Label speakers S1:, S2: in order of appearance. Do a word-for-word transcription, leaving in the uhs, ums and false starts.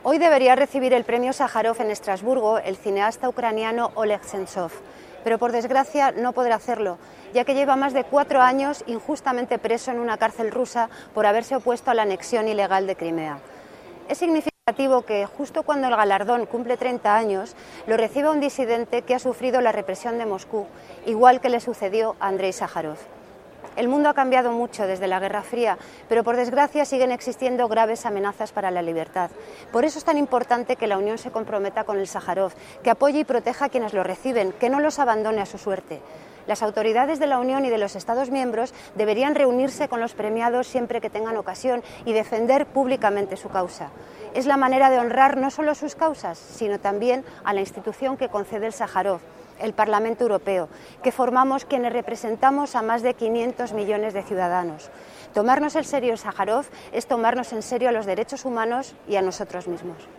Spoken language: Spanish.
S1: Hoy debería recibir el premio Sájarov en Estrasburgo el cineasta ucraniano Oleg Sentsov, pero por desgracia no podrá hacerlo, ya que lleva más de cuatro años injustamente preso en una cárcel rusa por haberse opuesto a la anexión ilegal de Crimea. Es significativo que justo cuando el galardón cumple treinta años, lo reciba un disidente que ha sufrido la represión de Moscú, igual que le sucedió a Andrei Sájarov. El mundo ha cambiado mucho desde la Guerra Fría, pero por desgracia siguen existiendo graves amenazas para la libertad. Por eso es tan importante que la Unión se comprometa con el Sájarov, que apoye y proteja a quienes lo reciben, que no los abandone a su suerte. Las autoridades de la Unión y de los Estados miembros deberían reunirse con los premiados siempre que tengan ocasión y defender públicamente su causa. Es la manera de honrar no solo sus causas, sino también a la institución que concede el Sájarov, el Parlamento Europeo, que formamos quienes representamos a más de quinientos millones de ciudadanos. Tomarnos en serio el Sájarov es tomarnos en serio a los derechos humanos y a nosotros mismos.